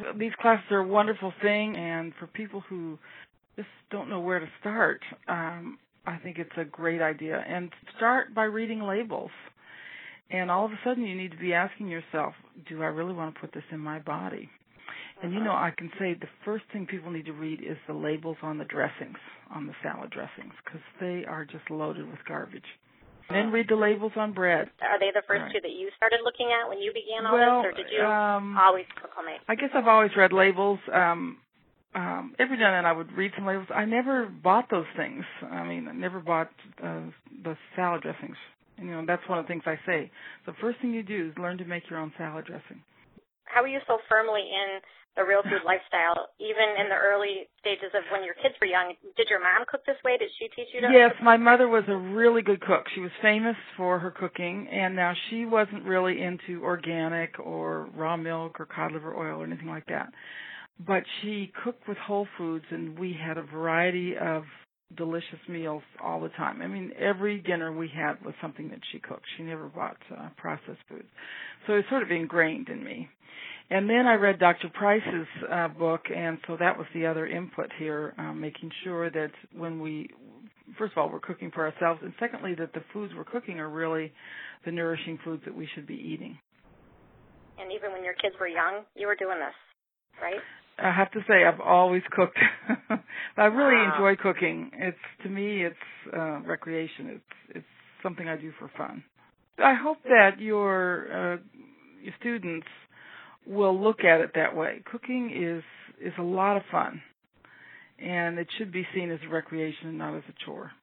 These classes are a wonderful thing, and for people who just don't know where to start, I think it's a great idea. And start by reading labels. And all of a sudden you need to be asking yourself, do I really want to put this in my body? And, I can say the first thing people need to read is the labels on the dressings, on the salad dressings, because they are just loaded with garbage. And then read the labels on bread. Are they the first two that you started looking at when you began all this, or did you always cook homemade? I guess I've always read labels. Every now and then I would read some labels. I never bought those things. I never bought the salad dressings. And, that's one of the things I say. The first thing you do is learn to make your own salad dressing. How are you so firmly in the real food lifestyle, even in the early stages of when your kids were young? Did your mom cook this way? Did she teach you to? Yes, my mother was a really good cook. She was famous for her cooking, and now she wasn't really into organic or raw milk or cod liver oil or anything like that. But she cooked with whole foods, and we had a variety of delicious meals all the time. Every dinner we had was something that she cooked. She never bought processed foods. So it's sort of ingrained in me. And then I read Dr. Price's book, and so that was the other input here, making sure that first of all, we're cooking for ourselves, and secondly, that the foods we're cooking are really the nourishing foods that we should be eating. And even when your kids were young, you were doing this, right? I have to say I've always cooked. I really enjoy cooking. To me, it's recreation. It's something I do for fun. I hope that your students will look at it that way. Cooking is a lot of fun, and it should be seen as a recreation and not as a chore.